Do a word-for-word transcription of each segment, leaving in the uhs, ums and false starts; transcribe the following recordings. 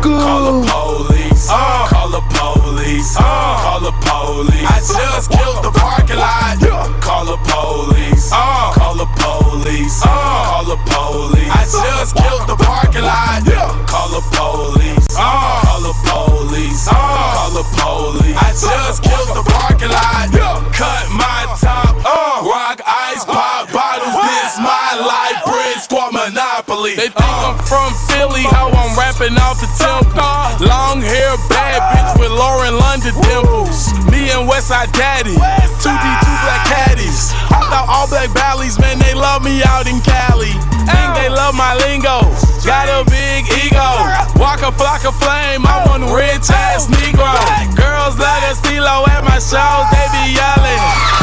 Call the police. Uh. Call the police. Uh. Call the police. I just killed the parking lot. Call the police. Uh. Call the police. Uh. Call the police. I just killed the parking lot. Call the police. Uh. Call the police. Uh. Call the police. I just killed the parking lot. Cut my top. Uh. Rock, ice, pop bottles. This my life. Bread Squad Monopoly. They think uh. I'm from Philly. How I'm rapping off the temple. Long hair, bad bitch with Lauren London dimples. Me and Westside Daddy. two D, two black caddies. Hopped out all black valleys. Man, they love me out in Cali. Think they love my lingo. Got a big ego. Walk a flock of flame. I'm one rich ass Negro. Girls like a CeeLo at my shows. They be yelling.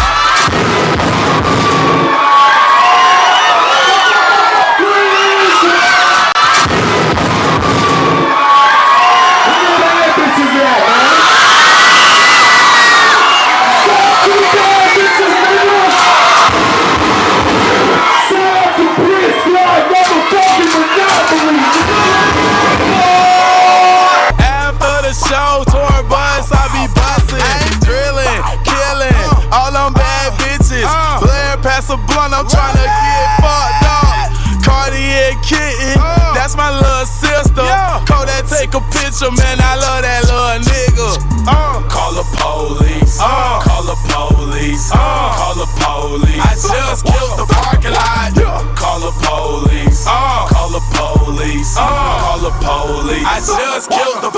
I'm tryna get fucked up. Cartier kitten, that's my little sister. Kodak, take a picture, man. I love that little nigga. Uh. Call the police. Uh. Call the police. Uh. Call the police. I just killed the parking lot. Call the police. Uh. Call the police. Uh. Call the police. I just killed the